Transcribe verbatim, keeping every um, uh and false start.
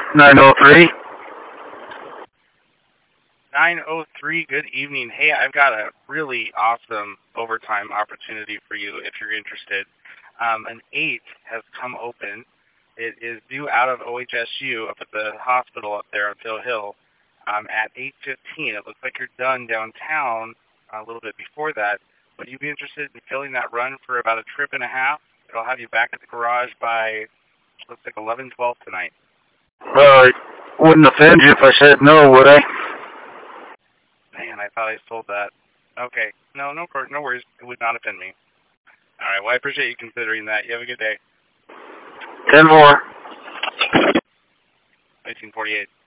nine oh three. nine oh three, good evening. Hey, I've got a really awesome overtime opportunity for you if you're interested. Um, an eight has come open. It is due out of O H S U up at the hospital up there on Phil Hill um, at eight fifteen. It looks like you're done downtown a little bit before that. Would you be interested in filling that run for about a trip and a half? It'll have you back at the garage by, looks like eleven twelve tonight. Well, it wouldn't offend you if I said no, would I? Man, I thought I sold that. Okay. No, no, no worries. It would not offend me. All right. Well, I appreciate you considering that. You have a good day. ten more. nineteen forty-eight.